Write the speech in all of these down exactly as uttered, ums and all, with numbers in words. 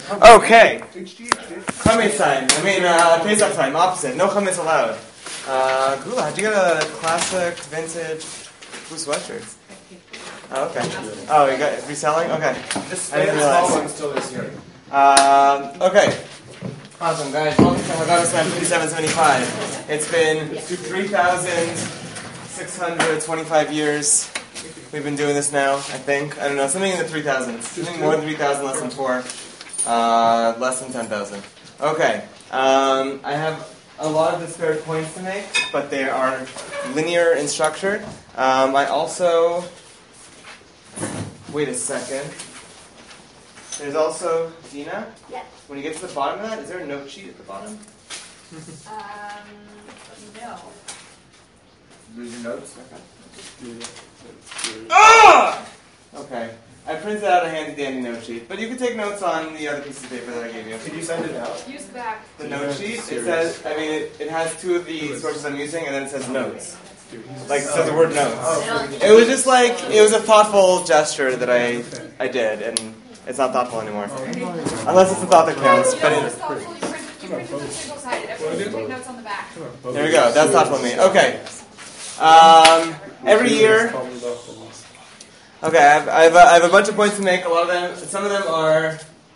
Okay. Chametz time. I mean, uh, Pesach time. Opposite. No chametz allowed. Uh, Gula, how'd you get a classic, vintage, blue sweatshirts? Oh, okay. Oh, you got reselling? Okay. This I didn't small realize. one still this year. Um, okay. Awesome, guys. Welcome to Haggadah Slam fifty-seven seventy-five. It's been three thousand six hundred twenty-five years. We've been doing this now, I think. I don't know, something in the three thousands. Something more than three thousand, less than four. Uh, less than ten thousand. Okay. Um, I have a lot of disparate points to make, but they are linear in structure. Um, I also... Wait a second. There's also, Dina? Yes. When you get to the bottom of that, is there a note sheet at the bottom? Um, no. Lose your notes? Okay. Ah! Okay. I printed out a handy dandy note sheet, but you can take notes on the other piece of paper that I gave you. Could you send it out? Use the back. The note sheet, it says, I mean, it, it has two of the sources I'm using, and then it says notes. Like, it says the word notes. It was just like, it was a thoughtful gesture that I I did, and it's not thoughtful anymore. Unless it's a thought that counts. But it, You printed the single sided. Everyone should take notes on the back. there we go, that's thoughtful of me. Okay. Um, every year... Okay, I have, I, have a, I have a bunch of points to make. A lot of them, some of them are,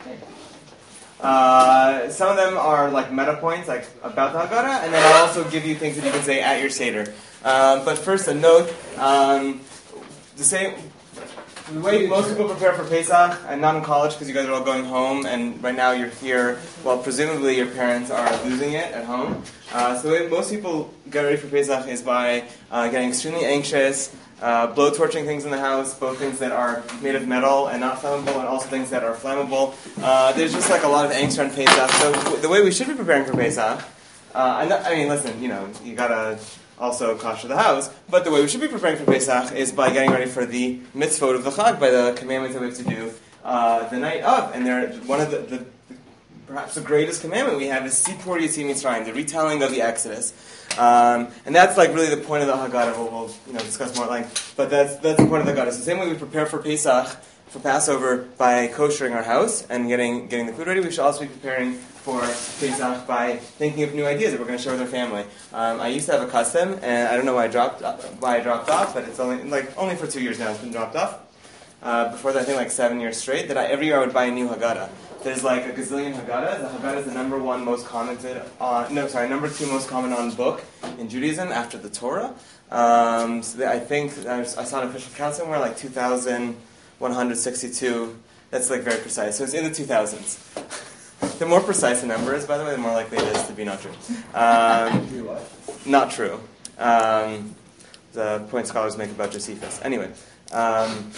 uh, some of them are like meta points, like about the Haggadah, and then I'll also give you things that you can say at your Seder. Um, but first, a note: um, the same, the way most people prepare for Pesach, and not in college because you guys are all going home, and right now you're here. Well, presumably your parents are losing it at home. Uh, so the way most people get ready for Pesach is by uh, getting extremely anxious. Uh, blow-torching things in the house, both things that are made of metal and not flammable, and also things that are flammable. Uh, there's just like a lot of angst around Pesach. So w- the way we should be preparing for Pesach, uh, and th- I mean, listen, you know, you gotta also kosher the house, but the way we should be preparing for Pesach is by getting ready for the mitzvot of the Chag, by the commandments that we have to do uh, the night of. And they're one of the, the, perhaps the greatest commandment we have is Sipur Yetziat Mitzrayim, the retelling of the Exodus. Um, and that's like really the point of the Haggadah. We'll, we'll you know discuss more at length, but that's that's the point of the Haggadah. So the same way we prepare for Pesach, for Passover, by koshering our house and getting getting the food ready, we should also be preparing for Pesach by thinking of new ideas that we're going to share with our family. Um, I used to have a custom, and I don't know why I dropped why I dropped off, but it's only like only for two years now. It's been dropped off. Uh, before that, I think like seven years straight. That I, every year I would buy a new Haggadah. There's like a gazillion Haggadahs. The Haggadah is the number one most commented on, no, sorry, number two most commented on book in Judaism after the Torah. Um, so the, I think, I, was, I saw an official count somewhere, like two thousand one hundred sixty-two. That's like very precise. So it's in the two thousands. The more precise the number is, by the way, the more likely it is to be not true. Um, not true. Um, the point scholars make about Josephus. Anyway. Um,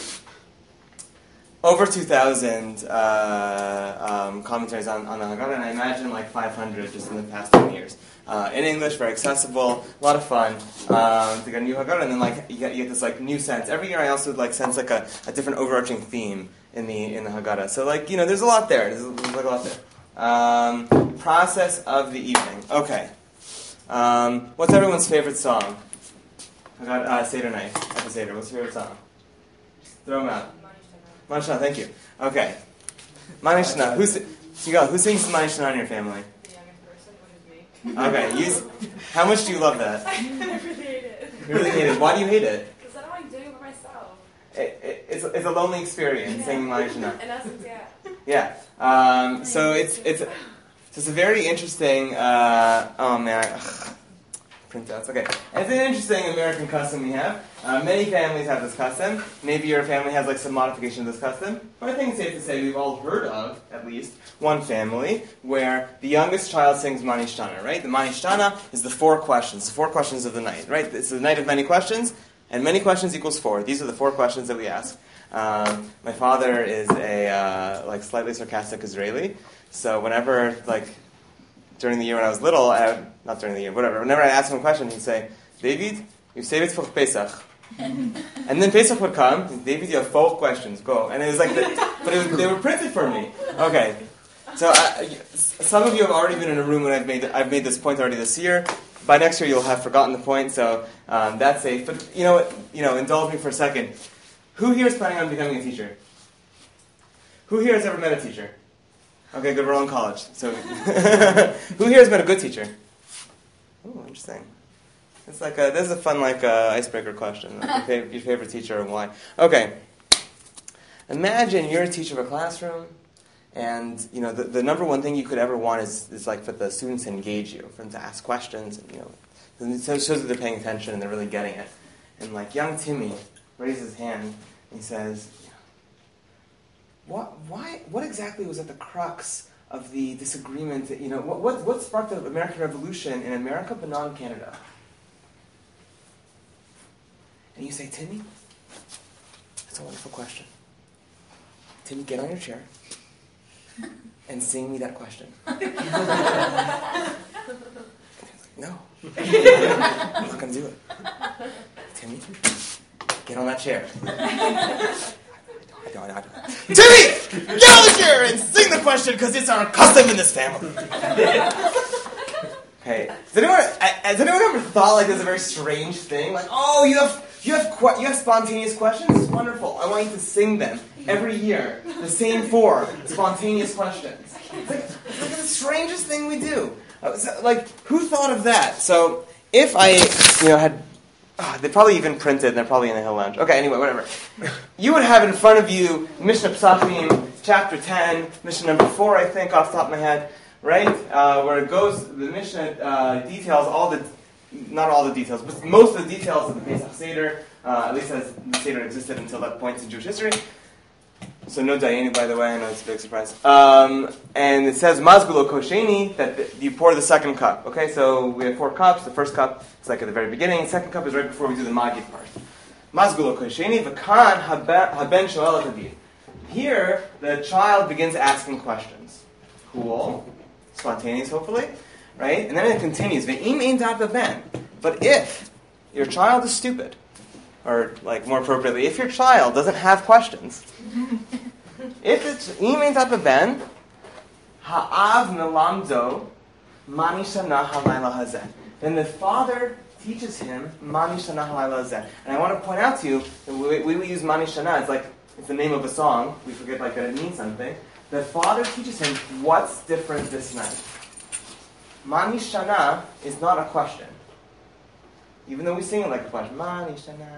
Over two thousand uh, um, commentaries on, on the Haggadah, and I imagine like five hundred just in the past ten years. Uh, in English, very accessible, a lot of fun um, to get a new Haggadah, and then like you get, you get this like new sense. Every year I also like sense like a, a different overarching theme in the in the Haggadah. So like you know, there's a lot there. There's, there's like a lot there. Um, process of the evening. Okay. Um, what's everyone's favorite song? Haggadah, uh, Seder night at the Seder. What's your favorite song? Throw them out. Manishna, thank you. Okay. Manishna, who's Sigal, who sings Manishna in your family? The youngest person, which is me. Okay. You, how much do you love that? I really hate it. You really hate it. Why do you hate it? Because I don't like doing it by myself. it, it it's, it's a lonely experience Yeah. singing Manishna. In essence, yeah. Yeah. Um, so it's it's it's a very interesting. Uh, oh man. Ugh. Printouts. Okay, it's an interesting American custom we have. Uh, many families have this custom. Maybe your family has like some modification of this custom. But I think it's safe to say we've all heard of, at least, one family where the youngest child sings Manishtana, right? The Manishtana is the four questions, the four questions of the night, right? It's the night of many questions, and many questions equals four. These are the four questions that we ask. Um, my father is a uh, like slightly sarcastic Israeli, so whenever like during the year when I was little, I, not during the year, whatever, whenever I asked him a question, he'd say, David, you save it for Pesach. And then Pesach would come, David, you have four questions, go. And it was like, the, but it was, they were printed for me. Okay. So I, some of you have already been in a room when I've made I've made this point already this year. By next year, you'll have forgotten the point, so um, that's safe. But you know what? You know, indulge me for a second. Who here is planning on becoming a teacher? Who here has ever met a teacher? Okay, good. We're all in college. So, who here has been a good teacher? Oh, interesting. It's like a, this is a fun like uh, icebreaker question. Like your, favorite, your favorite teacher and why? Okay. Imagine you're a teacher of a classroom, and you know the, the number one thing you could ever want is, is like for the students to engage you, for them to ask questions, and you know, and it shows that they're paying attention and they're really getting it. And like young Timmy raises his hand and he says, "What? Why? What exactly was at the crux of the disagreement? You know, what what, what sparked the American Revolution in America, but not in Canada?" And you say, "Timmy, that's a wonderful question. Timmy, get on your chair and sing me that question." No, I'm not going to do it. Timmy, get on that chair. I don't, I don't. Timmy, get on the chair and sing the question because it's our custom in this family. Okay, has anyone, has anyone ever thought like this is a very strange thing? Like, oh, you have you have que- you have spontaneous questions? It's wonderful. I want you to sing them every year. The same four spontaneous questions. It's like, it's like the strangest thing we do. Uh, so, like, who thought of that? So, if I, you know, had, oh, they probably even printed, and they're probably in the Hill Lounge. Okay, anyway, whatever. You would have in front of you Mishnah Pesachim, chapter ten, Mishnah number four, I think, off the top of my head, right? Uh, where it goes, the Mishnah uh, details all the, not all the details, but most of the details of the Pesach Seder, uh, at least as the Seder existed until that point in Jewish history. So no Dayenu, by the way. I know it's a big surprise. Um, and it says Mazgulo Kosheni, that the, you pour the second cup. Okay, so we have four cups. The first cup is like at the very beginning. The second cup is right before we do the Magid part. Mazgulo Kosheni v'kan haben shoel et. Here, the child begins asking questions. Cool, spontaneous, hopefully, right? And then it continues. Ve'im ein dat ben. But if your child is stupid, or like more appropriately, if your child doesn't have questions, if it's imein tapa ben, ha'av melamdo mani shana halayla hazeh, then the father teaches him mani shana halayla hazeh. And I want to point out to you that we, we, we use mani shana. It's like it's the name of a song. We forget like that it means something. The father teaches him what's different this night. Mani shana is not a question. Even though we sing it like a question. Mani shana.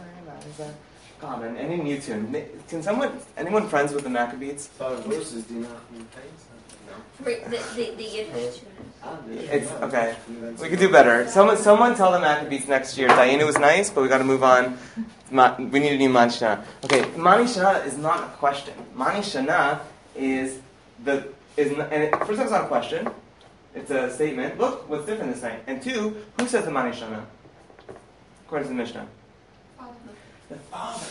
God, and any new tune. Can someone, anyone friends with the Maccabees? Five verses do not mean things. No. Wait, the the the Yiddish tune. It's okay. We could do better. Someone, someone tell the Maccabees next year. Dayenu was nice, but we got to move on. We need a new Mani Shana. Okay, Mani Shana is not a question. Mani Shana is the is and it, first of all, it's not a question. It's a statement. Look, what's different this night? And two, who says the Mani Shana? According to the Mishnah. The father.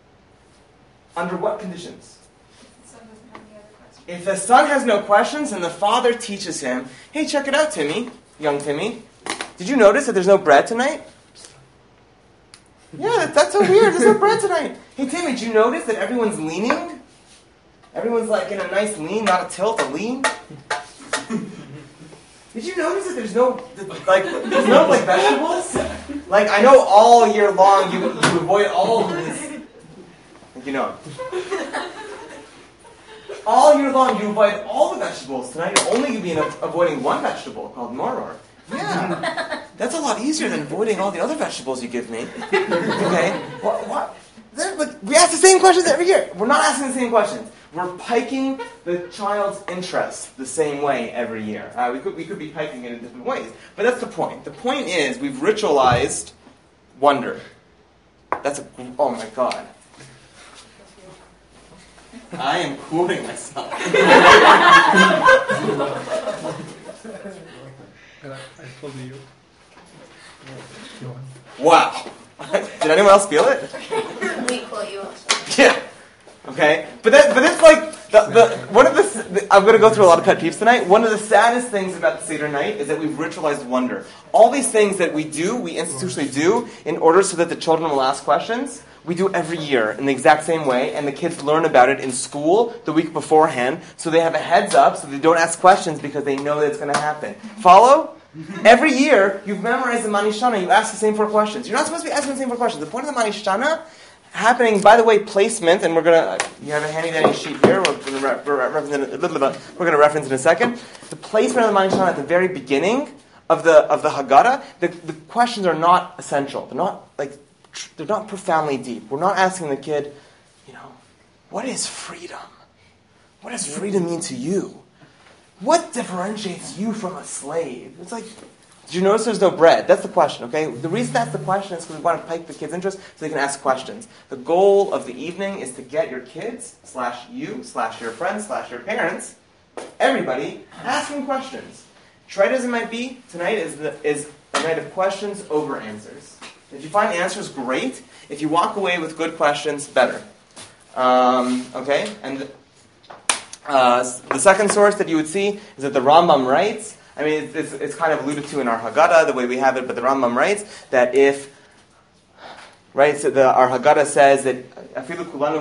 Under what conditions? If the son has no questions and the father teaches him, hey, check it out, Timmy, young Timmy. Did you notice that there's no bread tonight? Yeah, that, that's so weird. There's no bread tonight. Hey, Timmy, did you notice that everyone's leaning? Everyone's like in a nice lean, not a tilt, a lean. Did you notice that there's no like there's no like vegetables? Like I know all year long you you avoid all of this. You know. All year long you avoid all the vegetables. Tonight you're only going to be avoiding one vegetable called maror. Yeah. That's a lot easier than avoiding all the other vegetables you give me. Okay? What, what? But we ask the same questions every year. We're not asking the same questions. We're piking the child's interest the same way every year. Uh, we could we could be piking it in different ways. But that's the point. The point is we've ritualized wonder. That's a... Oh my God. I am quoting myself. Wow. Did anyone else feel it? We quote you also. Yeah. Okay. But that, but it's like the, the one of the, the I'm going to go through a lot of pet peeves tonight. One of the saddest things about the Seder night is that we've ritualized wonder. All these things that we do, we institutionally do in order so that the children will ask questions. We do every year in the exact same way, and the kids learn about it in school the week beforehand, so they have a heads up, so they don't ask questions because they know that it's going to happen. Follow? Every year, you've memorized the Mani Shana, you ask the same four questions. You're not supposed to be asking the same four questions. The point of the Mani Shana happening, by the way, placement, and we're going to, you have a handy dandy sheet here, we're going to re- re- reference in a little bit, we're going to reference in a second. The placement of the Manishana at the very beginning of the of the Haggadah, the, the questions are not essential. They're not like tr- they're not profoundly deep. We're not asking the kid, you know, what is freedom? What does freedom mean to you? What differentiates you from a slave? It's like, did you notice there's no bread? That's the question, okay? The reason that's the question is because we want to pique the kids' interest so they can ask questions. The goal of the evening is to get your kids, slash you, slash your friends, slash your parents, everybody, asking questions. Tried as it might be, tonight is, the, is a night of questions over answers. If you find answers, great. If you walk away with good questions, better. Um, okay? And the, uh, the second source that you would see is that the Rambam writes, I mean, it's, it's, it's kind of alluded to in our Haggadah, the way we have it, but the Rambam writes that if, right, so the, our Haggadah says that even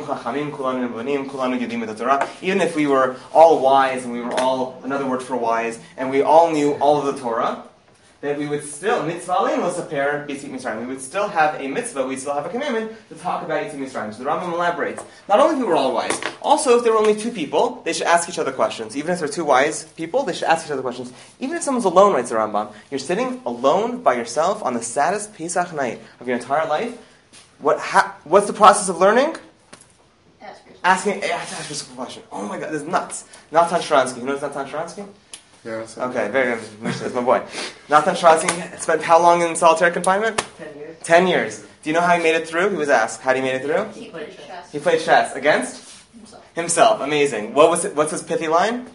if we were all wise, and we were all, another word for wise, and we all knew all of the Torah, that we would still, mitzvah aleinu l'saper b'yetziat Mitzrayim, we would still have a mitzvah, we still have a commandment to talk about Yetziat Mitzrayim. So the Rambam elaborates, not only if we were all wise, also if there were only two people, they should ask each other questions. Even if there are two wise people, they should ask each other questions. Even if someone's alone, writes the Rambam, you're sitting alone by yourself on the saddest Pesach night of your entire life, what? Ha, what's the process of learning? Ask yourself. Asking, ask yourself a question. Oh my God, this is nuts. Natan Sharansky, who knows Natan Sharansky? Yeah, so Okay, very good. That's my boy. Nathan Sharansky spent how long in solitary confinement? Ten years. Ten years. Do you know how he made it through? He was asked. How did he made it through? He played chess. He played chess against Himself. himself. Amazing. What was it, what's his pithy line?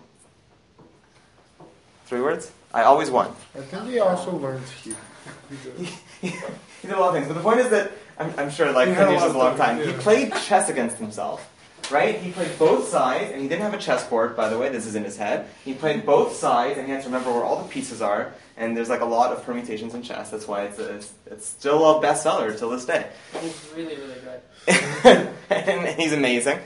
Three words. I always won. I think he also learned Hebrew. He did a lot of things, but the point is that I'm, I'm sure like He had ten a years lot is a of long time, time. He yeah. played chess against himself. Right? He played both sides, and he didn't have a chessboard, by the way, this is in his head. He played both sides, and he had to remember where all the pieces are, and there's like a lot of permutations in chess. That's why it's, a, it's, it's still a bestseller till this day. He's really, really good. And he's amazing.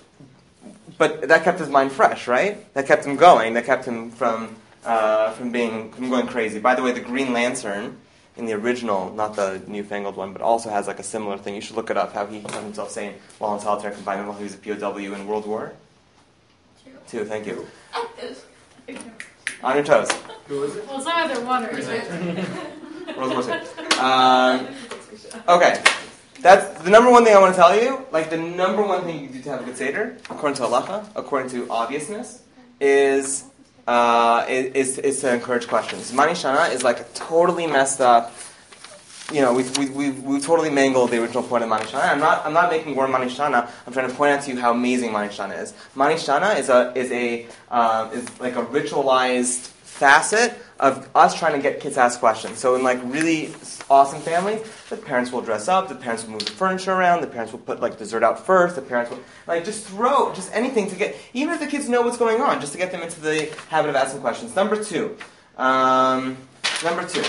But that kept his mind fresh, right? That kept him going. That kept him from uh, from being from going crazy. By the way, the Green Lantern in the original, not the newfangled one, but also has like a similar thing. You should look it up, how he found himself saying while in solitary confinement while he was a P O W in World War Two. Two. Thank you. It was- On your toes. Who was it? Well, it's either one or two. World War Two. Um, okay. That's the number one thing I want to tell you. Like the number one thing you can do to have a good Seder, according to halacha, according to obviousness, is uh, is, is to encourage questions. Mani Shana is like a totally messed up. You know, we we we we totally mangled the original point of Mani Shana. I'm not I'm not making word Mani Shana. I'm trying to point out to you how amazing Mani Shana is. Mani Shana is a is a um, is like a ritualized facet of us trying to get kids to ask questions. So in like really awesome families, the parents will dress up, the parents will move the furniture around, the parents will put like dessert out first, the parents will like just throw just anything to get, even if the kids know what's going on, just to get them into the habit of asking questions. Number two, um, number two.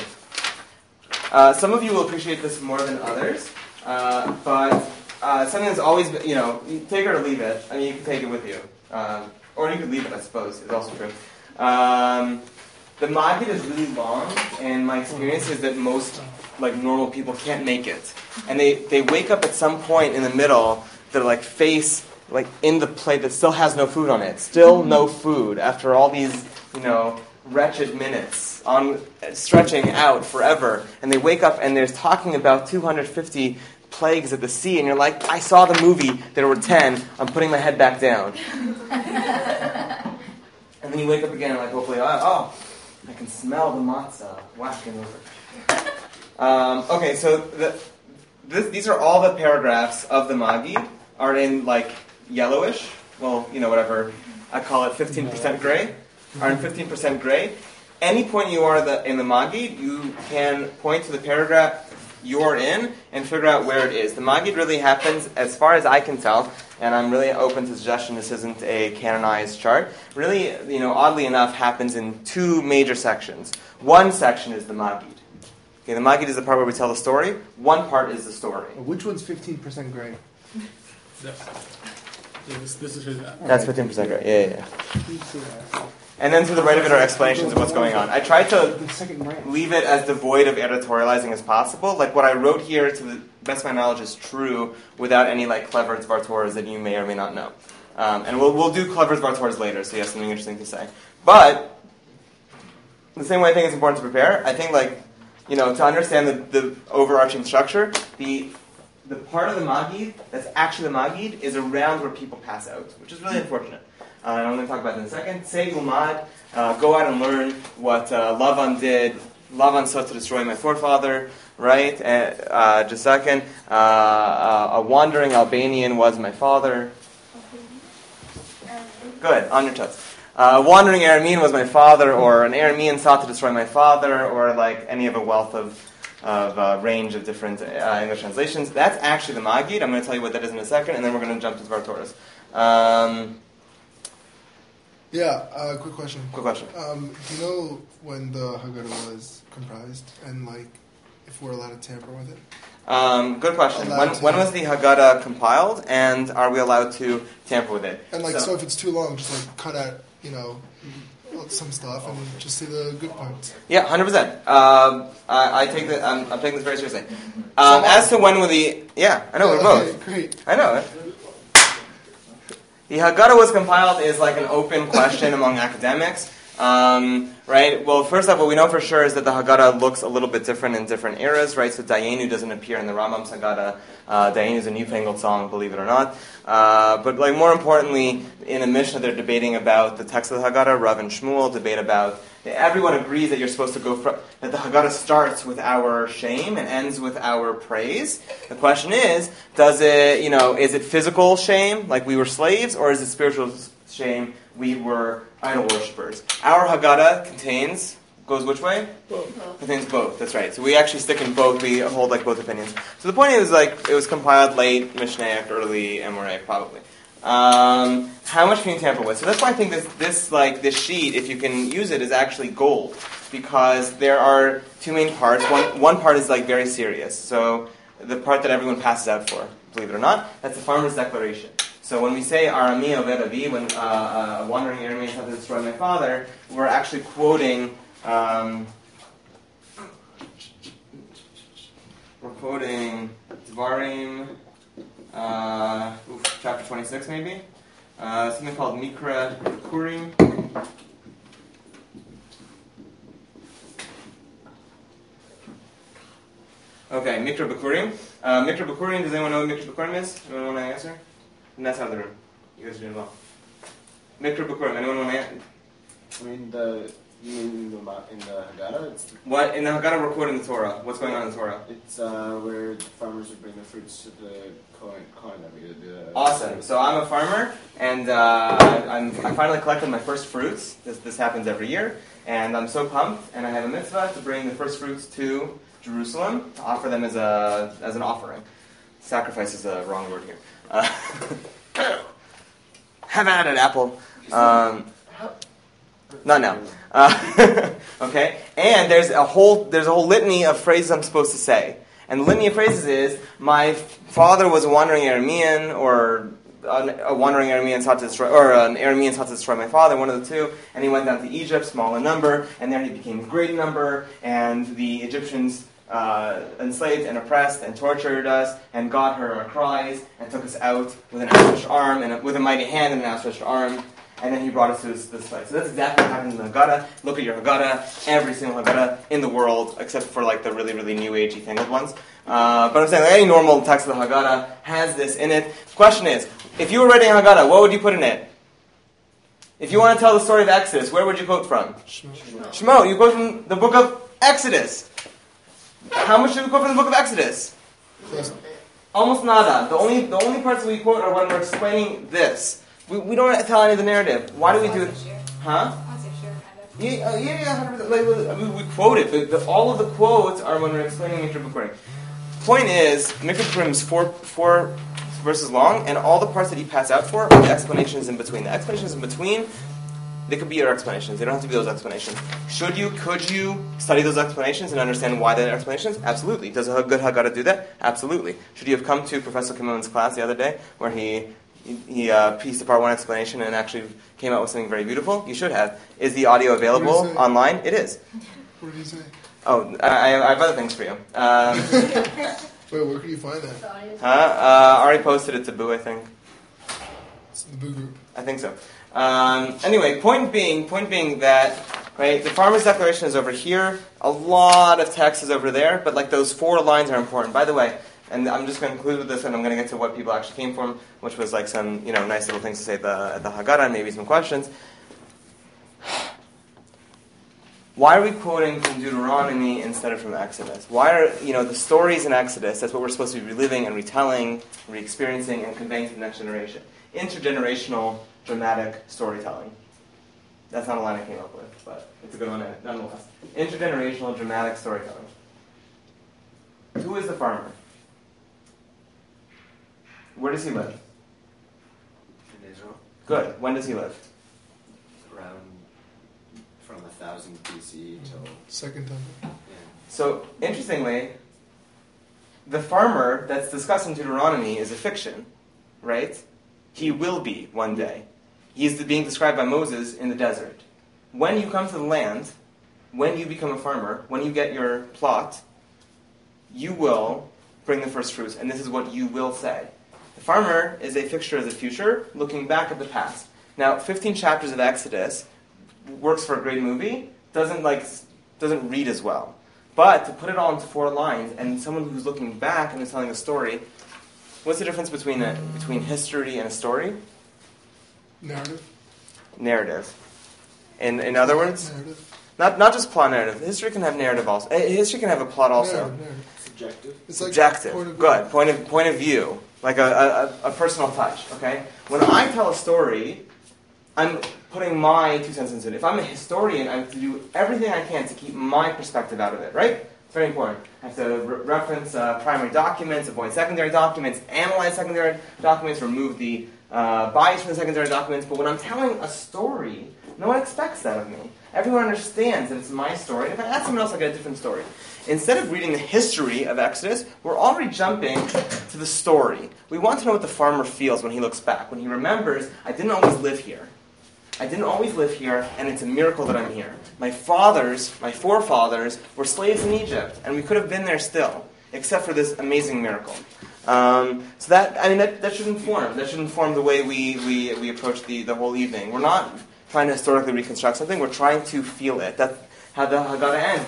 Uh, some of you will appreciate this more than others, uh, but uh, something that's always been, you know, you take it or leave it. I mean, you can take it with you, um, or you could leave it. I suppose is also true. Um, The Maggid is really long, and my experience is that most like normal people can't make it. And they, they wake up at some point in the middle, they're like face like in the plate that still has no food on it. Still no food after all these, you know, wretched minutes on stretching out forever. And they wake up and they're talking about two hundred fifty plagues at the sea, and you're like, I saw the movie, there were ten, I'm putting my head back down. And then you wake up again and like hopefully, oh, oh I can smell the matzah whacking over. Um, okay, so the, this, these are all the paragraphs of the Maggid are in like yellowish. Well, you know, whatever I call it, fifteen percent gray. Are in fifteen percent gray. Any point you are the, in the Maggid, you can point to the paragraph you're in and figure out where it is. The Maggid really happens, as far as I can tell, and I'm really open to suggestion this isn't a canonized chart, really, you know, oddly enough, happens in two major sections. One section is the Maggid. Okay, the Maggid is the part where we tell the story. One part is the story. Which one's fifteen percent gray? This, this is his app. That's fifteen percent gray. Yeah, yeah, yeah. And then to the right of it are explanations of what's going on. I tried to The second branch. leave it as devoid of editorializing as possible. Like what I wrote here to the best of my knowledge, is true without any like clever Svartoras that you may or may not know. Um, and we'll we'll do clever Svartoras later, so you have something interesting to say. But the same way I think it's important to prepare, I think like you know to understand the, the overarching structure, the the part of the Magid that's actually the Magid is around where people pass out, which is really unfortunate. Uh, and I'm going to talk about that in a second. Say Gulmad, uh, go out and learn what uh, Lavan did. Lavan sought to destroy my forefather, right? Uh, uh, just a second. Uh, uh, a wandering Albanian was my father. Good, on your toes. Uh, a wandering Aramean was my father, or an Aramean sought to destroy my father, or like any of a wealth of of uh, range of different uh, English translations. That's actually the Magid. I'm going to tell you what that is in a second, and then we're going to jump to Svartoras. Um, Yeah, uh, quick question. quick question. Um, do you know when the Haggadah was comprised, and like if we're allowed to tamper with it? Um, good question. Allowed When, to. when was the Haggadah compiled, and are we allowed to tamper with it? And like, So- so, if it's too long, just like cut out, you know, some stuff, and just say the good parts. Yeah, one hundred percent. Um, I, I take the, I'm, I'm taking this very seriously. Um, as to when will the... Yeah, I know, we're Okay, both. great. I know it. The Haggadah was compiled is like an open question among academics. Um, right? Well, first off, what we know for sure is that the Haggadah looks a little bit different in different eras, right? So Dayenu doesn't appear in the Rambam's Haggadah. Uh, Dayenu is a newfangled song, believe it or not. Uh, but like more importantly, in the Mishnah, they're debating about the text of the Haggadah. Rav and Shmuel debate about. Everyone agrees that you're supposed to go from, that the Haggadah starts with our shame and ends with our praise. The question is, does it, you know, is it physical shame, like we were slaves, or is it spiritual shame, we were idol worshippers? Our Haggadah contains, goes which way? Both. Contains both, that's right. So we actually stick in both, we hold like both opinions. So the point is like, it was compiled late Mishnaic, early Amoraic, probably. Um, how much can you tamper with? So that's why I think this, this like this sheet, if you can use it, is actually gold, because there are two main parts. One one part is like very serious. So the part that everyone passes out for, believe it or not, that's the farmer's declaration. So when we say Arami Oved Avi, when uh, uh, wandering Arameans have to destroy my father, we're actually quoting. Um, we're quoting Dvarim. Uh, oof, chapter twenty-six, maybe. Uh, something called Mikra Bikurim. Okay, Mikra Bikurim. Uh, Mikra Bikurim, does anyone know what Mikra Bikurim is? Anyone want to answer? And that's out of the room. You guys are doing well. Mikra Bikurim, anyone want to answer? I mean, the you mean in the, Ma- in the Haggadah? It's, What, in the Haggadah, we're quoting the Torah. What's going on in the Torah? it's uh, where the farmers would bring the fruits to the Kohen, Kohen that we did. The, Awesome. So I'm a farmer, and uh, I, I'm, I finally collected my first fruits. This, this happens every year, and I'm so pumped. And I have a mitzvah to bring the first fruits to Jerusalem to offer them as a as an offering. Sacrifice is a wrong word here. Uh, have at it, Apple. Um, not now. Uh, okay, and there's a whole there's a whole litany of phrases I'm supposed to say. And the litany of phrases is, my father was a wandering Aramean, or a wandering Aramean sought to destroy, or an Aramean sought to destroy my father, one of the two, and he went down to Egypt, small in number, and there he became great in number, and the Egyptians uh, enslaved and oppressed and tortured us, and God heard our cries, and took us out with an outstretched arm, and a, with a mighty hand and an outstretched arm, and then he brought us to this, this place. So that's exactly what happens in the Haggadah. Look at your Haggadah, every single Haggadah in the world, except for like the really, really new agey fangled ones. Uh, but I'm saying like, any normal text of the Haggadah has this in it. The question is, if you were writing a Haggadah, what would you put in it? If you want to tell the story of Exodus, where would you quote from? Shemot. You quote from the book of Exodus. How much do we quote from the book of Exodus? Almost nada. The only the only parts that we quote are when we're explaining this. We, we don't tell any of the narrative. Why do we do it? Huh? Yeah, uh, yeah, yeah. one hundred percent. Like, I mean, we quote it, but the, all of the quotes are when we're explaining Mikra Bikurim. Point is, Mikra Bikurim is four four verses long, and all the parts that you pass out for are the explanations in between. The explanations in between, they could be your explanations. They don't have to be those explanations. Should you, could you study those explanations and understand why they're explanations? Absolutely. Does a good Haggadah do that? Absolutely. Should you have come to Professor Kimmelman's class the other day, where he he, he uh, pieced apart one explanation and actually came out with something very beautiful? You should have. Is the audio available say? online? It is. What did he say? Oh, I, I have other things for you. Um, Wait, where can you find that? The audience. Huh? Uh, I already posted it to Boo, I think. It's the Boo Group. I think so. Um, anyway, point being, point being that, right, the Farmer's Declaration is over here. A lot of text is over there, but like those four lines are important. By the way, and I'm just going to conclude with this, and I'm going to get to what people actually came from, which was like some, you know, nice little things to say at the, at the Haggadah, and maybe some questions. Why are we quoting from Deuteronomy instead of from Exodus? Why are, you know, the stories in Exodus, that's what we're supposed to be reliving and retelling, re-experiencing, and conveying to the next generation. Intergenerational, dramatic storytelling. That's not a line I came up with, but it's a good one nonetheless. Intergenerational, dramatic storytelling. Who is the farmer? Where does he live? In Israel, Good. When does he live? around from a thousand B C E till Second temple. yeah. So, interestingly, the farmer that's discussed in Deuteronomy is a fiction, right? He will be one day. He's being described by Moses in the desert. When you come to the land, when you become a farmer, when you get your plot, you will bring the first fruits, and this is what you will say. The farmer is a fixture of the future, looking back at the past. Now, fifteen chapters of Exodus works for a great movie, doesn't like doesn't read as well. But to put it all into four lines, and someone who's looking back and is telling a story, what's the difference between a, between history and a story? Narrative. Narrative. In in other words, Narrative. not not just plot narrative. History can have narrative also. Eh, History can have a plot also. Narrative, narrative. Subjective. It's like Subjective. point of view. Good. Point of point of view. Like a, a, a personal touch. Okay. When I tell a story, I'm putting my two cents into it. If I'm a historian, I have to do everything I can to keep my perspective out of it. Right? It's very important. I have to re- reference uh, primary documents, avoid secondary documents, analyze secondary documents, remove the uh, bias from the secondary documents. But when I'm telling a story, no one expects that of me. Everyone understands that it's my story. And if I ask someone else, I get a different story. Instead of reading the history of Exodus, we're already jumping to the story. We want to know what the farmer feels when he looks back, when he remembers, I didn't always live here. I didn't always live here, and it's a miracle that I'm here. My fathers, my forefathers, were slaves in Egypt, and we could have been there still, except for this amazing miracle. Um, so that, I mean, that, that should inform. That should inform the way we, we, we approach the, the whole evening. We're not trying to historically reconstruct something. We're trying to feel it. That's how the Haggadah ends.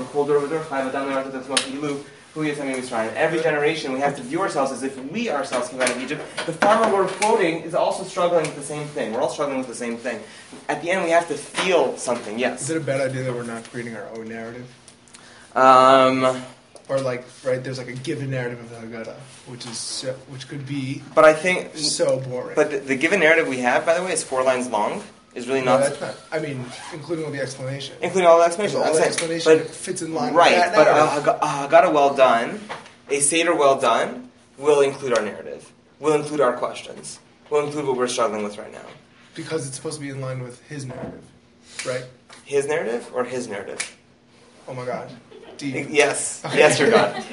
Every generation, we have to view ourselves as if we ourselves came out of Egypt. The farmer we're quoting is also struggling with the same thing. We're all struggling with the same thing. At the end, we have to feel something. Yes. Is it a bad idea that we're not creating our own narrative? Um, Or like, right, there's like a given narrative of the Haggadah, which is so, which could be but I think, so boring. but the, the given narrative we have, by the way, is four lines long. Is really no, not, that's not. I mean, including all the explanation. including all the explanation. all I'm the saying, explanation but fits in line right, with that but a, narrative. Hagg- a Haggadah well done, a Seder well done, will include our narrative, will include our questions, will include what we're struggling with right now. Because it's supposed to be in line with his narrative, right? His narrative or his narrative? Oh my God. Deep. Yes, yes, your God.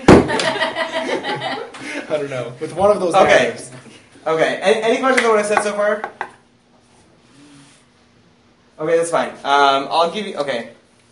I don't know. With one of those Okay, narratives. okay. Any, any questions on what I said so far? Okay, that's fine. Um, I'll give you. Okay.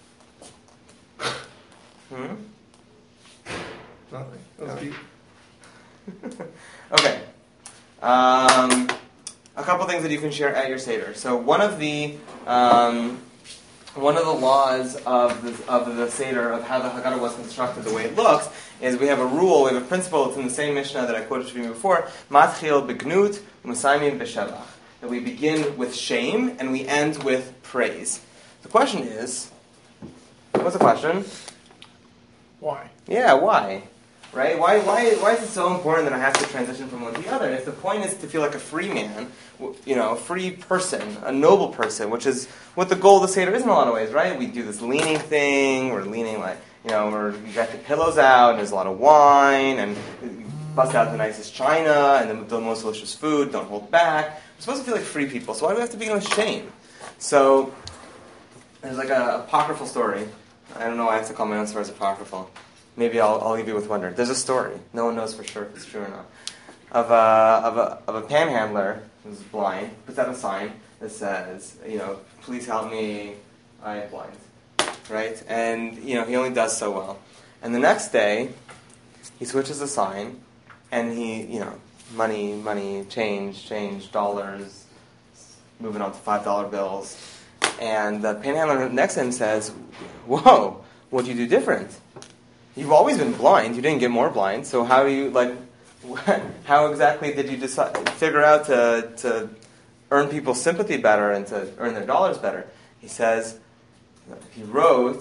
Hmm. Nothing. That was Okay. deep. Okay. Um, a couple things that you can share at your Seder. So one of the um, one of the laws of the of the Seder of how the Haggadah was constructed, the way it looks, is we have a rule, we have a principle. It's in the same Mishnah that I quoted to you before. Matchil begnut, musaymin b'shavach. That we begin with shame and we end with praise. The question is, what's the question? Why? Yeah, why? Right? Why, why, why is it so important that I have to transition from one to the other? If the point is to feel like a free man, you know, a free person, a noble person, which is what the goal of the Seder is in a lot of ways, right? We do this leaning thing, we're leaning like, you know, we're, we got the pillows out, and there's a lot of wine, and we bust out the nicest china, and the, the most delicious food, don't hold back. We're supposed to feel like free people, so why do we have to begin with shame? So, there's like a apocryphal story. I don't know why I have to call my own stories apocryphal. Maybe I'll, I'll leave you with wonder. There's a story. No one knows for sure if it's true or not. Of a, of a, of a panhandler who's blind, puts out a sign that says, you know, please help me, I am blind. Right? And, you know, he only does so well. And the next day, he switches the sign, and he, you know, money, money, change, change, dollars, moving on to five dollar bills. And the panhandler next to him says, "Whoa, what do you do different? You've always been blind. You didn't get more blind. So how do you, like, how exactly did you decide, figure out to, to earn people's sympathy better and to earn their dollars better?" He says, he wrote,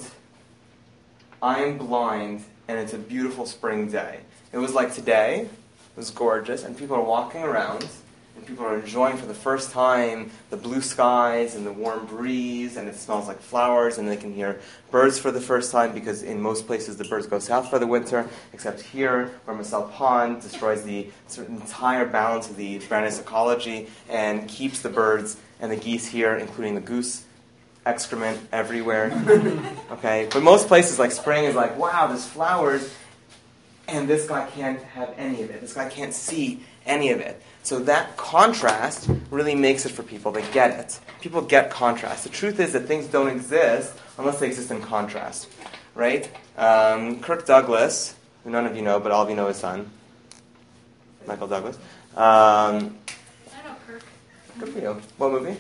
"I'm blind and it's a beautiful spring day." It was like today, it was gorgeous, and people are walking around, and people are enjoying for the first time the blue skies and the warm breeze, and it smells like flowers, and they can hear birds for the first time, because in most places the birds go south for the winter, except here, where Masal Pond destroys the sort of entire balance of the Brandeis ecology and keeps the birds and the geese here, including the goose, excrement everywhere. Okay, but most places, like spring, is like, wow, there's flowers, and this guy can't have any of it. This guy can't see any of it. So that contrast really makes it for people. They get it. People get contrast. The truth is that things don't exist unless they exist in contrast, right? Um, Kirk Douglas, who none of you know, but all of you know his son, Michael Douglas. Um, I know Kirk. good for you. What movie?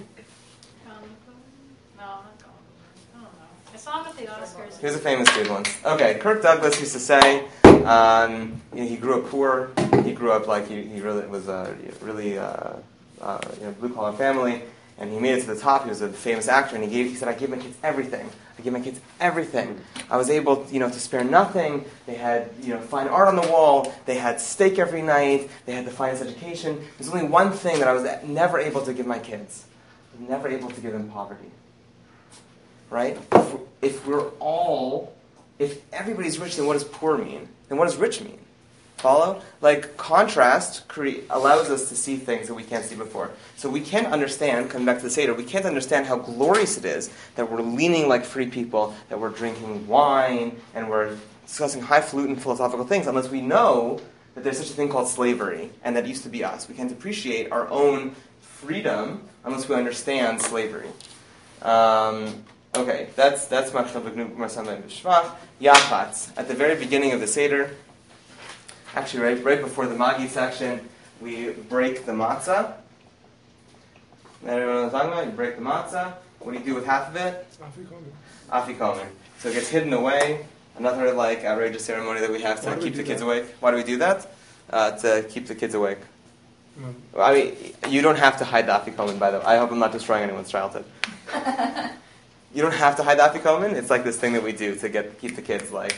No, not going. I don't know. I saw him at the Oscars. Here's a famous good one. Okay, Kirk Douglas used to say, um, you know, he grew up poor. He grew up like he, he really was a really uh, uh, you know, blue collar family, and he made it to the top. He was a famous actor, and he gave he said, "I gave my kids everything. I gave my kids everything. I was able, you know, to spare nothing. They had, you know, fine art on the wall. They had steak every night. They had the finest education. There's only one thing that I was never able to give my kids. I was never able to give them poverty." Right? If we're, if we're all, if everybody's rich, then what does poor mean? Then what does rich mean? Follow? Like, contrast cre- allows us to see things that we can't see before. So we can't understand, coming back to the Seder, we can't understand how glorious it is that we're leaning like free people, that we're drinking wine, and we're discussing highfalutin philosophical things, unless we know that there's such a thing called slavery, and that used to be us. We can't appreciate our own freedom unless we understand slavery. Um... Okay, that's that's Machshava Marsameh B'Shvach. Yachatz. At the very beginning of the Seder, actually right, right before the Magi section, we break the matzah. Everyone knows what I'm talking about? You break the matzah. What do you do with half of it? Afikomen. So it gets hidden away. Another like outrageous ceremony that we have to keep the kids that? awake. Why do we do that? Uh, to keep the kids awake. Mm. I mean, you don't have to hide the afikomen, by the way. I hope I'm not destroying anyone's childhood. You don't have to hide the afikomen. It's like this thing that we do to get keep the kids like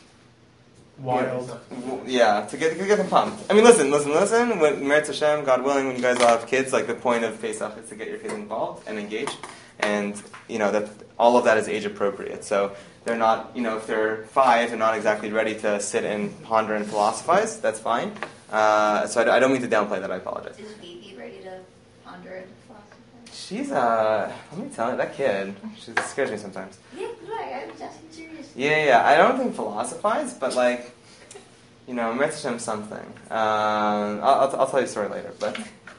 wild. You know, yeah, to get to get them pumped. I mean, listen, listen, listen. When Meretz Hashem, God willing, when you guys all have kids, like the point of Pesach is to get your kids involved and engaged, and you know that all of that is age appropriate. So they're not, you know, if they're five and not exactly ready to sit and ponder and philosophize, that's fine. Uh, so I, I don't mean to downplay that. I apologize. Is Vivi ready to ponder and philosophize? She's, uh, let me tell you, that kid, she scares me sometimes. Yeah, right, I was asking seriously. Yeah, yeah, I don't think philosophize, but like, you know, Meretz Hashem something. Um, I'll, I'll, I'll tell you a story later, but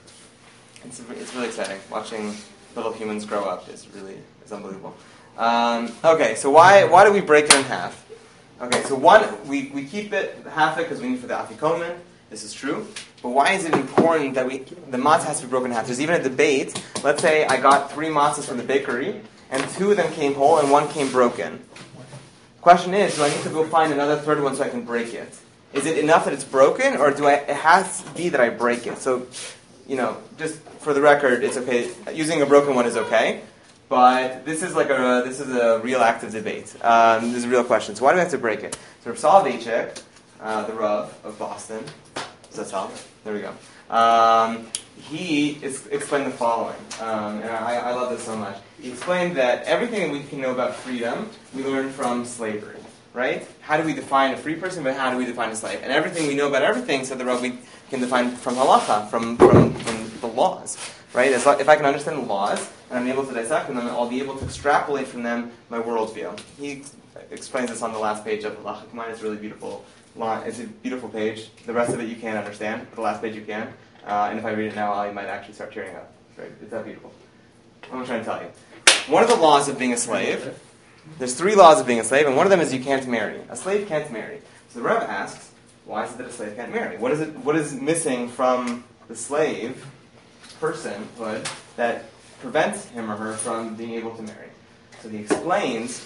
it's it's really exciting. Watching little humans grow up is really, is unbelievable. Um, okay, so why why do we break it in half? Okay, so one, we, we keep it, half it, because we need for the afikomen. This is true. But why is it important that we the matzah has to be broken in half? There's even a debate. Let's say I got three matzahs from the bakery, and two of them came whole and one came broken. Question is, do I need to go find another third one so I can break it? Is it enough that it's broken, or do I? It has to be that I break it. So, you know, just for the record, it's okay. Using a broken one is okay. But this is like a this is a real active debate. Um, this is a real question. So why do we have to break it? So Rav Soloveitchik, uh, the Rav of Boston. Does that help? There we go. Um, he is, explained the following, um, and I, I love this so much. He explained that everything we can know about freedom, we learn from slavery, right? How do we define a free person, but how do we define a slave? And everything we know about everything, said the Rav, we can define from halacha, from, from, from the laws, right? As, if I can understand the laws, and I'm able to dissect them, I'll be able to extrapolate from them my worldview. He explains this on the last page of Halacha Kuman. It's really beautiful. It's a beautiful page. The rest of it you can't understand, but the last page you can. Uh, and if I read it now, I might actually start tearing up. Right? It's that beautiful. What I'm trying to tell you. One of the laws of being a slave, there's three laws of being a slave, and one of them is you can't marry. A slave can't marry. So the Rebbe asks, Why is it that a slave can't marry? What is it? What is missing from the slave personhood that prevents him or her from being able to marry? So he explains,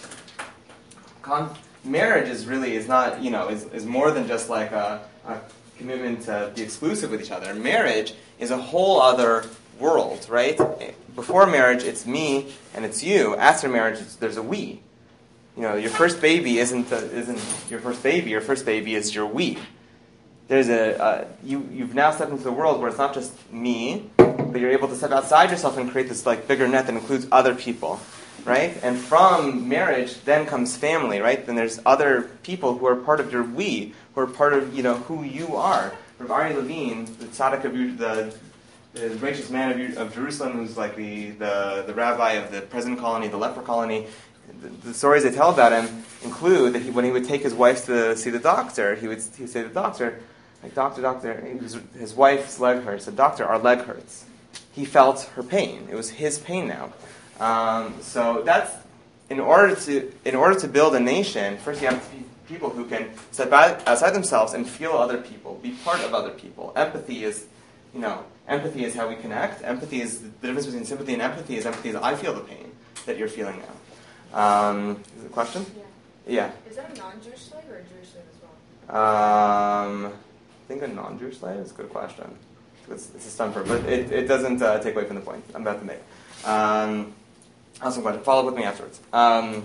con- marriage is really is not you know is, is more than just like a, a commitment to be exclusive with each other. Marriage is a whole other world, right? Before marriage, it's me and it's you. After marriage, it's, there's a we. You know, your first baby isn't the, isn't your first baby. Your first baby is your we. There's a uh, you you've now stepped into the world where it's not just me, but you're able to step outside yourself and create this like bigger net that includes other people, right? And from marriage, then comes family, right? Then there's other people who are part of your we, who are part of you know who you are. Rav Ari Levine, the tzaddik of your, the the righteous man of, of Jerusalem, who's like the, the, the rabbi of the prison colony, the leper colony. The, the stories they tell about him include that he, when he would take his wife to see the doctor, he would he would say to the doctor, like, doctor, doctor, his, his wife's leg hurts. The doctor, our leg hurts. He felt her pain. It was his pain now. Um, so that's in order to in order to build a nation. First, you have to be people who can step out, outside themselves and feel other people, be part of other people. Empathy is, you know. Empathy is how we connect. Empathy is the difference between sympathy and empathy. Is empathy is I feel the pain that you're feeling now. Um, is it a question? Yeah. Yeah. Is that a non-Jewish slave or a Jewish slave as well? Um, I think a non-Jewish slave is a good question. It's, it's a stumper, but it, it doesn't uh, take away from the point I'm about to make. Um, awesome question. Follow up with me afterwards. Um,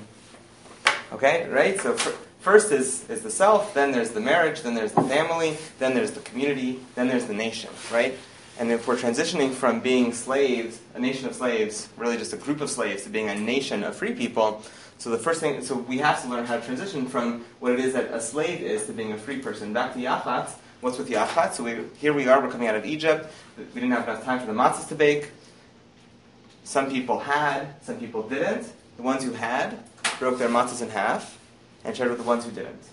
okay, right? So fr- first is, is the self, then there's the marriage, then there's the family, then there's the community, then there's the nation, right? And if we're transitioning from being slaves, a nation of slaves, really just a group of slaves, to being a nation of free people, so the first thing, so we have to learn how to transition from what it is that a slave is to being a free person. Back to Yachat, what's with Yachat? So we, here we are, we're coming out of Egypt. We didn't have enough time for the matzahs to bake. Some people had, some people didn't. The ones who had broke their matzahs in half and shared with the ones who didn't.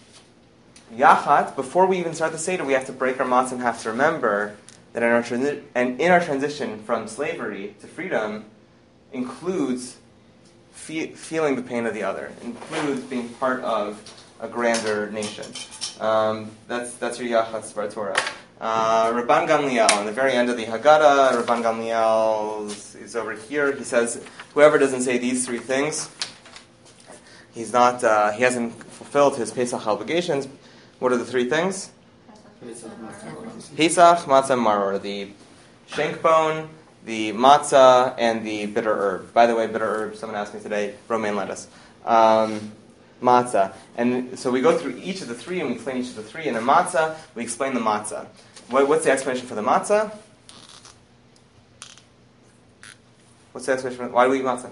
Yachat, before we even start the Seder, we have to break our matzah in half to remember that in our transi- and in our transition from slavery to freedom includes fe- feeling the pain of the other, includes being part of a grander nation. Um, that's that's your Yachat Svar Torah. Uh, Rabban Gamliel, on the very end of the Haggadah, Rabban Gamliel is, is over here. He says, whoever doesn't say these three things, he's not. Uh, he hasn't fulfilled his Pesach obligations. What are the three things? Pesach, matzah, maror, the shank bone, the matzah, and the bitter herb. By the way, bitter herb, someone asked me today, romaine lettuce. Um, matzah. And so we go through each of the three, and we explain each of the three. In a matzah, we explain the matzah. What, what's the explanation for the matzah? What's the explanation for, why do we eat matzah?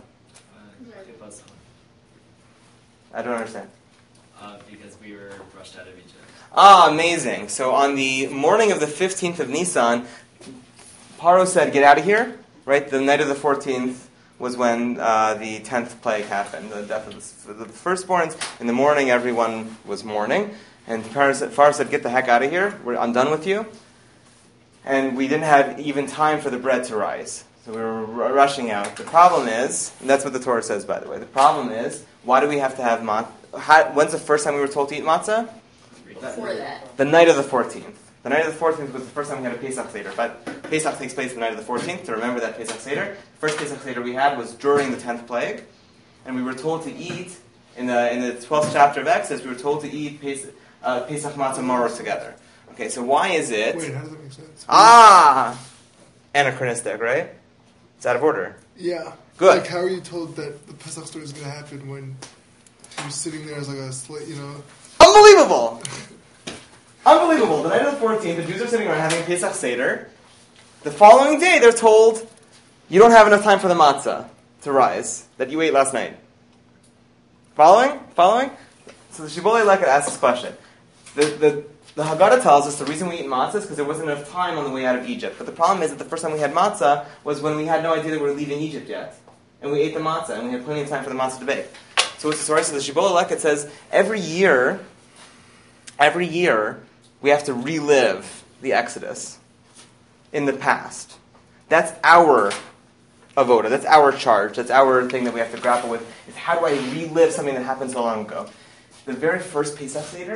I don't understand. Uh, because we were rushed out of Egypt. Ah, amazing. So on the morning of the fifteenth of Nisan, Paro said, get out of here. Right? The night of the fourteenth was when uh, the tenth plague happened, the death of the, the firstborns. In the morning, everyone was mourning. And Paro said, Paro said, get the heck out of here. We're, I'm done with you. And we didn't have even time for the bread to rise. So we were r- rushing out. The problem is, and that's what the Torah says, by the way, the problem is, why do we have to have matzah? When's the first time we were told to eat matzah? Before that. The night of the fourteenth. The night of the fourteenth was the first time we had a Pesach Seder. But Pesach takes place the night of the fourteenth, to remember that Pesach Seder. The first Pesach Seder we had was during the tenth plague. And we were told to eat, in the in the twelfth chapter of Exodus, we were told to eat Pesach, uh, Pesach Matzah Maror together. Okay, so why is it... Wait, how does that make sense? Ah! Anachronistic, right? It's out of order. Yeah. Good. Like, how are you told that the Pesach story is going to happen when you're sitting there as like a slave, you know? Unbelievable! Unbelievable. The night of the fourteenth, the Jews are sitting around having Pesach Seder. The following day, they're told, you don't have enough time for the matzah to rise that you ate last night. Following? Following? So the Shibbolei Leket asks this question. The, the, the Haggadah tells us the reason we eat matzah is because there wasn't enough time on the way out of Egypt. But the problem is that the first time we had matzah was when we had no idea that we were leaving Egypt yet. And we ate the matzah, and we had plenty of time for the matzah to bake. So what's the story? So the Shibbolei Leket says, every year, every year, we have to relive the Exodus in the past. That's our avoda. That's our charge. That's our thing that we have to grapple with. Is how do I relive something that happened so long ago? The very first Pesach Seder,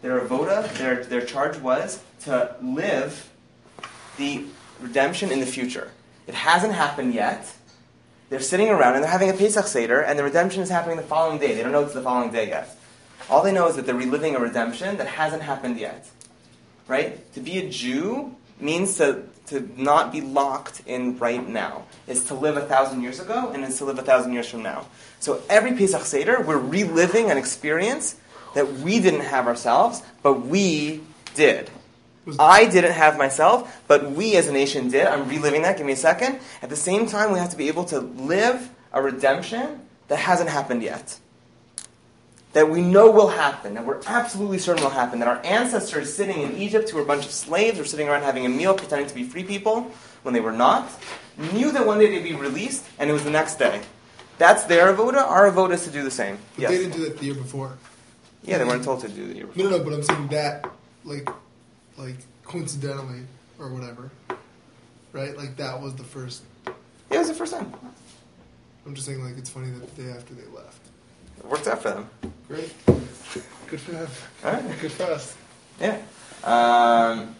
their avoda, their, their charge was to live the redemption in the future. It hasn't happened yet. They're sitting around and they're having a Pesach Seder, and the redemption is happening the following day. They don't know it's the following day yet. All they know is that they're reliving a redemption that hasn't happened yet. Right? To be a Jew means to, to not be locked in right now. It's to live a thousand years ago, and it's to live a thousand years from now. So every Pesach Seder, we're reliving an experience that we didn't have ourselves, but we did. I didn't have myself, but we as a nation did. I'm reliving that. Give me a second. At the same time, we have to be able to live a redemption that hasn't happened yet. That we know will happen, that we're absolutely certain will happen, that our ancestors sitting in Egypt who were a bunch of slaves or sitting around having a meal pretending to be free people when they were not, knew that one day they'd be released, and it was the next day. That's their avoda. Our avoda is to do the same. But Yes. they didn't do that the year before. Yeah, they weren't told to do the year before. No, no, no, but I'm saying that, like, like coincidentally or whatever, right? Like that was the first. Yeah, it was the first time. I'm just saying, like, it's funny that the day after they left. It worked out for them. Great. Good for them. All right. Good for us. Yeah. Um,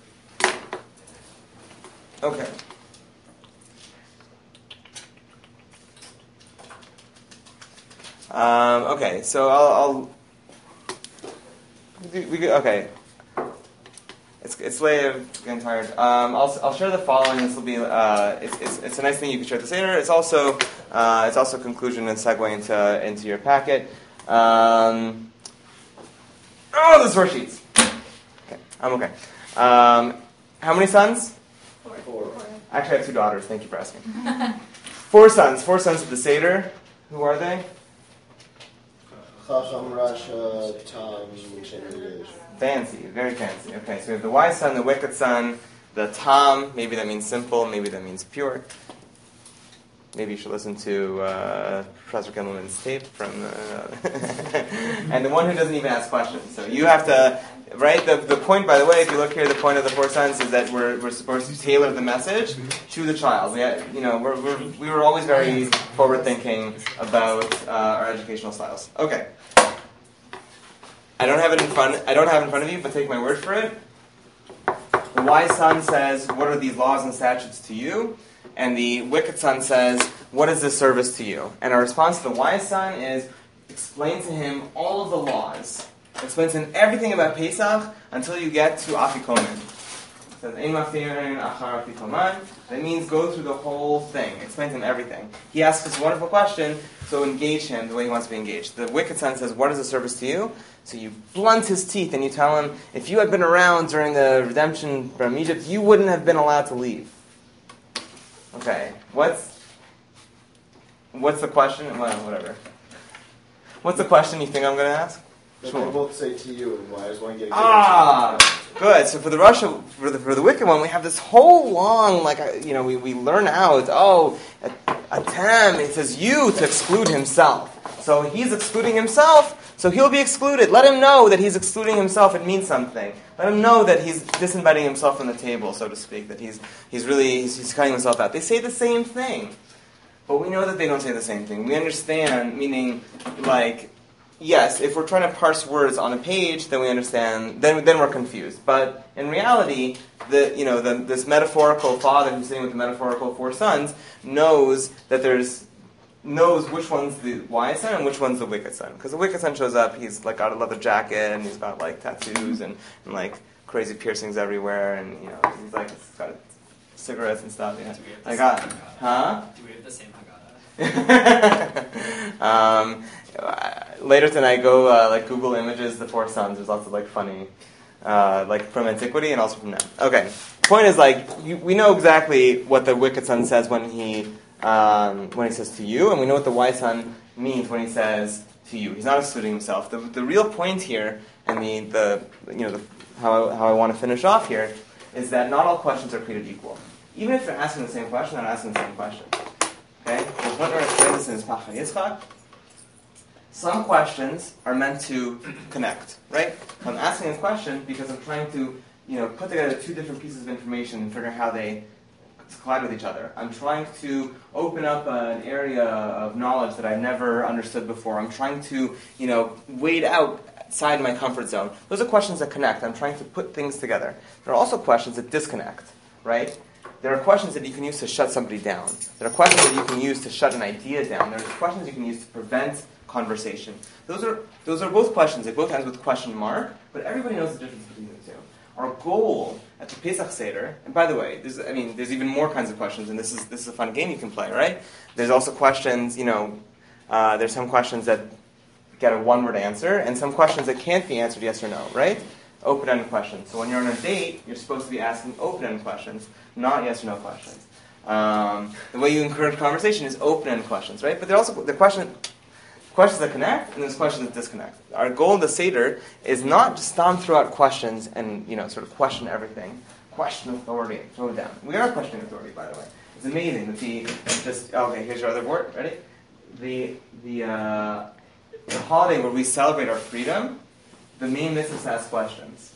okay. Um, okay, so I'll, I'll we, we, okay. It's it's late. I'm getting tired. Um, I'll I'll share the following. This will be uh, it's, it's it's a nice thing you can share the Seder. It's also uh, it's also conclusion and segue into into your packet. Um, oh, the source sheets. Okay, I'm okay. Um, how many sons? Four. Four. Actually, I have two daughters. Thank you for asking. Four sons. Four sons of the Seder. Who are they? Chacham, Rasha, Tom, Shemish. Fancy, very fancy. Okay, so we have the wise son, the wicked son, the Tam. Maybe that means simple. Maybe that means pure. Maybe you should listen to uh, Professor Kimmelman's tape from the... and the one who doesn't even ask questions. So you have to... Right? The the point, by the way, if you look here, the point of the four sons is that we're we're supposed to tailor the message to the child. We had, you know, we're, we're, we were always very forward-thinking about uh, our educational styles. Okay. I don't have it in front. I don't have it in front of you, but take my word for it. The wise son says, "What are these laws and statutes to you?" And the wicked son says, "What is this service to you?" And our response to the wise son is, explain to him all of the laws. Explain to him everything about Pesach until you get to Afikoman. It says, "Ein mafirin achar Afikoman." That means go through the whole thing. Explain to him everything. He asks this wonderful question, so engage him the way he wants to be engaged. The wicked son says, "What is the service to you?" So you blunt his teeth and you tell him, if you had been around during the redemption from Egypt, you wouldn't have been allowed to leave. Okay, what's what's the question? Well, whatever. What's the question you think I'm going to ask? But they both say to you, and why is one getting Ah, good. So for the Russia, for the for the wicked one, we have this whole long, like uh, you know, we, we learn out. Oh, a, a tem. It says you to exclude himself. So he's excluding himself. So he'll be excluded. Let him know that he's excluding himself. It means something. Let him know that he's disinviting himself from the table, so to speak. That he's he's really he's, he's cutting himself out. They say the same thing, but we know that they don't say the same thing. We understand, meaning like. Yes, if we're trying to parse words on a page, then we understand. Then, then we're confused. But in reality, the you know the, this metaphorical father who's sitting with the metaphorical four sons knows that there's knows which one's the wise son and which one's the wicked son. Because the wicked son shows up, he's like got a leather jacket and he's got like tattoos and, and like crazy piercings everywhere, and you know he's like he's got cigarettes and stuff. Yeah, I got, huh? Do we have the same Haggadah? um, later tonight, go uh, like Google images the four sons. There's lots of like funny, uh, like from antiquity and also from now. Okay, point is like you, we know exactly what the wicked son says when he um, when he says to you, and we know what the wise son means when he says to you. He's not excluding himself. The the real point here, and the the you know the, how I, how I want to finish off here is that not all questions are created equal. Even if they're asking the same question, they're asking the same question. Okay, the Hutner explains this in his Pacha Yitzchak. Some questions are meant to connect, right? I'm asking a question because I'm trying to, you know, put together two different pieces of information and figure out how they collide with each other. I'm trying to open up an area of knowledge that I've never understood before. I'm trying to, you know, wade out outside my comfort zone. Those are questions that connect. I'm trying to put things together. There are also questions that disconnect, right? There are questions that you can use to shut somebody down. There are questions that you can use to shut an idea down. There are questions you can use to prevent conversation. Those are those are both questions. They both end with question mark, but everybody knows the difference between the two. Our goal at the Pesach Seder, and by the way, there's, I mean, there's even more kinds of questions, and this is this is a fun game you can play, right? There's also questions, you know, uh, there's some questions that get a one-word answer, and some questions that can't be answered yes or no, right? Open-ended questions. So when you're on a date, you're supposed to be asking open-ended questions, not yes or no questions. Um, the way you encourage conversation is open-ended questions, right? But there are also the question. Questions that connect, and there's questions that disconnect. Our goal in the Seder is not just stomp throughout questions and, you know, sort of question everything. Question authority, throw it down. We are questioning authority, by the way. It's amazing that the, just, okay, here's your other board, ready? The, the, uh, the holiday where we celebrate our freedom, the main mitzvah is to ask questions.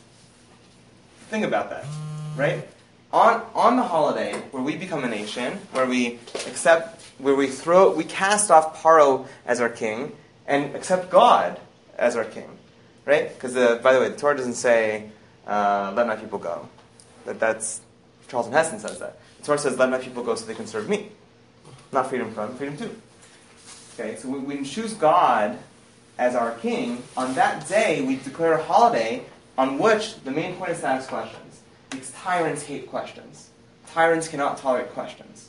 Think about that, right? On, on the holiday where we become a nation, where we accept where we throw, we cast off Paro as our king and accept God as our king, right? Because by the way, the Torah doesn't say uh, "let my people go." That that's Charlton Heston says that. The Torah says "let my people go so they can serve me," not freedom from, freedom to. Okay, so we, we choose God as our king. On that day, we declare a holiday on which the main point is to ask questions. Because tyrants hate questions. Tyrants cannot tolerate questions.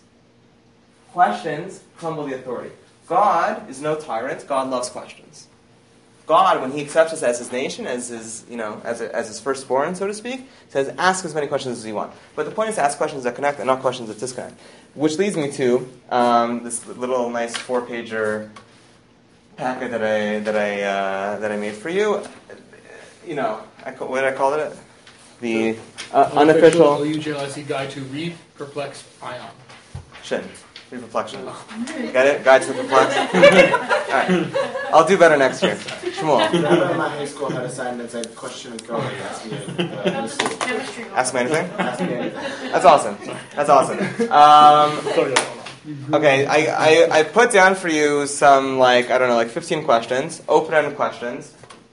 Questions crumble the authority. God is no tyrant. God loves questions. God, when He accepts us as His nation, as His, you know, as, a, as His firstborn, so to speak, says, ask as many questions as you want. But the point is to ask questions that connect and not questions that disconnect. Which leads me to um, this little nice four-pager packet that I that I uh, that I made for you. You know, I, what did I call it? The uh, unofficial O U J L C guide to read, perplex, ion. Shin. Reflection. Get it? Guide to the perplex? Alright. I'll do better next year. Shmuel. Remember my high school had a sign that said question authority. Ask me anything. Uh, Ask me anything? Ask me anything. That's awesome. That's awesome. Um, okay, I, I, I put down for you some, like, I don't know, like fifteen questions, open-ended questions.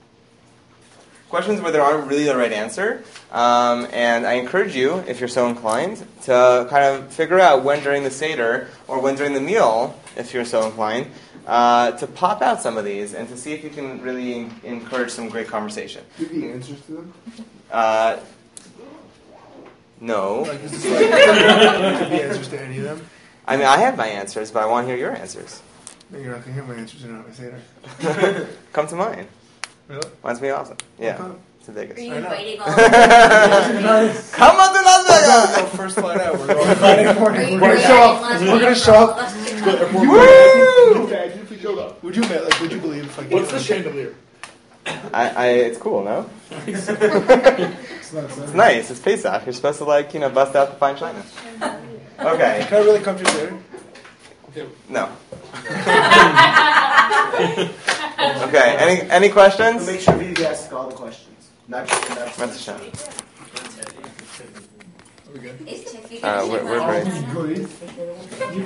Questions where there aren't really the right answer. Um, and I encourage you, if you're so inclined, to kind of figure out when during the Seder, or when during the meal, if you're so inclined, uh, to pop out some of these and to see if you can really en- encourage some great conversation. Do you have the answers to them? Uh, no. Like, is this like, do you have the answers to any of them? I mean, I have my answers, but I want to hear your answers. No, you're not going to hear my answers in a Seder. Come to mine. Really? Mine's be awesome. Yeah. Okay. To Vegas. Are you I know. inviting all of them? Come on to Las Vegas! Well, first flight out. We're going Friday morning. Are you We're going to inviting show up. Las We're going to Vegas show for all up. of us to come? Woo! Imagine if we showed up. Would you admit, like, would you believe if I gave What's you the chandelier? I, I, it's cool, no? It's not It's nice. It's Pesach. You're supposed to, like, you know, bust out the fine china. Okay. Can I really come to your Seder? No. Okay. Any any questions? So make sure you ask all the questions, not just the next That's a shame. Are we good? Is Tiffy Uh, going we're, to we're invite great. us?